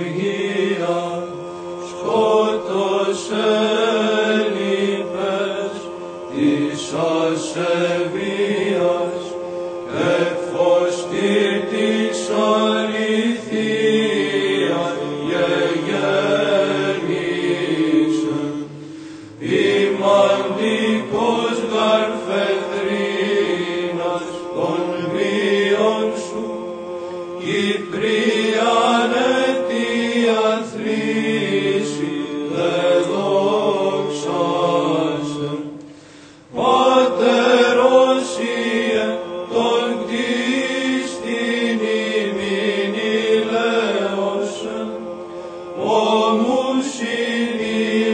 οργία, σκότωσεν είπες της ασεβίας, εφωστή της αληθείας γεγέννησε. Ημαντικός γαρφεδρίνας των βίων σου, Κυπρίαν αιτία θρήσει δε δόξασε. Πατέρος Ιε τον κτίστην ημίν ηλαίωσεν, όμως είναι